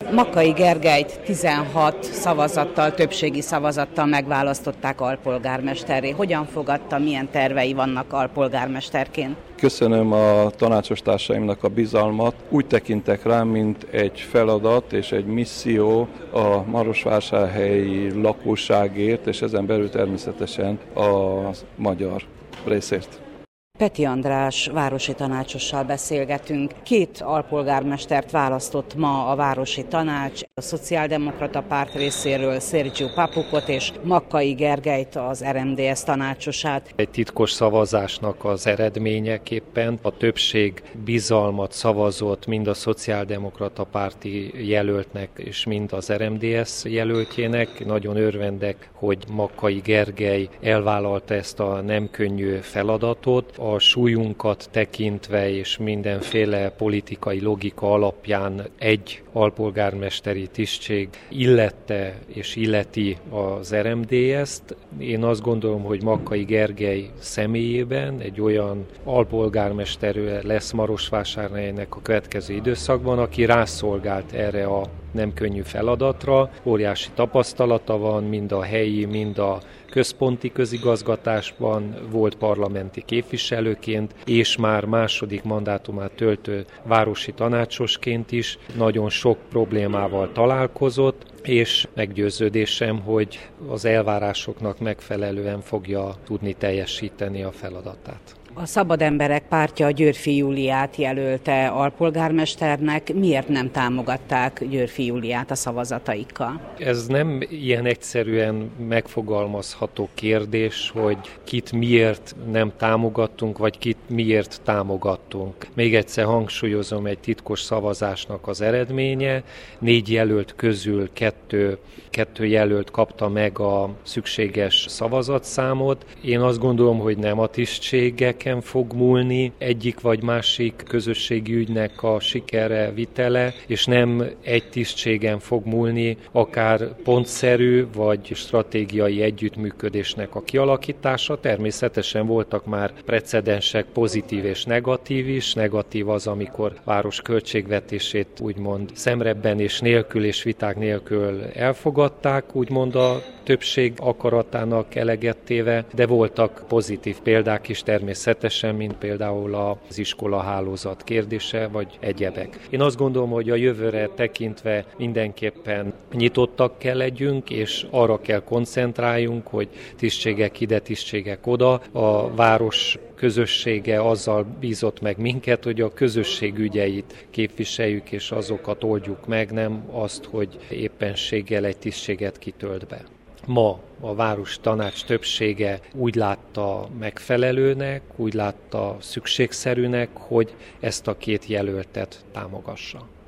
Makkai Gergelyt 16 szavazattal, többségi szavazattal megválasztották alpolgármesterré. Hogyan fogadta, milyen tervei vannak alpolgármesterként? Köszönöm a tanácsos társaimnak a bizalmat. Úgy tekintek rá, mint egy feladat és egy misszió a marosvásárhelyi lakosságért, és ezen belül természetesen a magyar részért. Peti András városi tanácsossal beszélgetünk. 2 alpolgármestert választott ma a városi tanács, a Szociáldemokrata Párt részéről Sergiu Papukot és Makkai Gergelyt, az RMDSZ tanácsosát. Egy titkos szavazásnak az eredményeképpen a többség bizalmat szavazott mind a Szociáldemokrata Párti jelöltnek és mind az RMDSZ jelöltjének. Nagyon örvendek, hogy Makkai Gergely elvállalta ezt a nem könnyű feladatot. A súlyunkat tekintve és mindenféle politikai logika alapján egy alpolgármesteri tisztség illette és illeti az RMDSZ-t. Én azt gondolom, hogy Makkai Gergely személyében egy olyan alpolgármester lesz Marosvásárhelynek a következő időszakban, aki rászolgált erre a nem könnyű feladatra. Óriási tapasztalata van, mind a helyi, mind a központi közigazgatásban, volt parlamenti képviselőként, és már második mandátumát töltő városi tanácsosként is nagyon sok problémával találkozott, és meggyőződésem, hogy az elvárásoknak megfelelően fogja tudni teljesíteni a feladatát. A Szabad Emberek Pártja Győrffy Júliát jelölte alpolgármesternek. Miért nem támogatták Győrffy Júliát a szavazataikkal? Ez nem ilyen egyszerűen megfogalmazható kérdés, hogy kit miért nem támogattunk, vagy kit miért támogattunk. Még egyszer hangsúlyozom, egy titkos szavazásnak az eredménye. 4 jelölt közül 2 jelölt kapta meg a szükséges szavazatszámot. Én azt gondolom, hogy nem a tisztségeken fog múlni egyik vagy másik közösségi ügynek a sikerre vitele, és nem egy tisztségen fog múlni akár pontszerű vagy stratégiai együttműködésnek a kialakítása. Természetesen voltak már precedensek, pozitív és negatív is. Negatív az, amikor város költségvetését úgymond szemrebbenés nélkül és viták nélkül elfogadták, úgymond a többség akaratának eleget téve, de voltak pozitív példák is természetesen, mint például az iskolahálózat kérdése, vagy egyebek. Én azt gondolom, hogy a jövőre tekintve mindenképpen nyitottak kell legyünk, és arra kell koncentráljunk, hogy tisztségek ide, tisztségek oda. A város közössége azzal bízott meg minket, hogy a közösség ügyeit képviseljük, és azokat oldjuk meg, nem azt, hogy éppenséggel egy tisztséget kitölt be. Ma a város tanács többsége úgy látta megfelelőnek, úgy látta szükségszerűnek, hogy ezt a 2 jelöltet támogassa.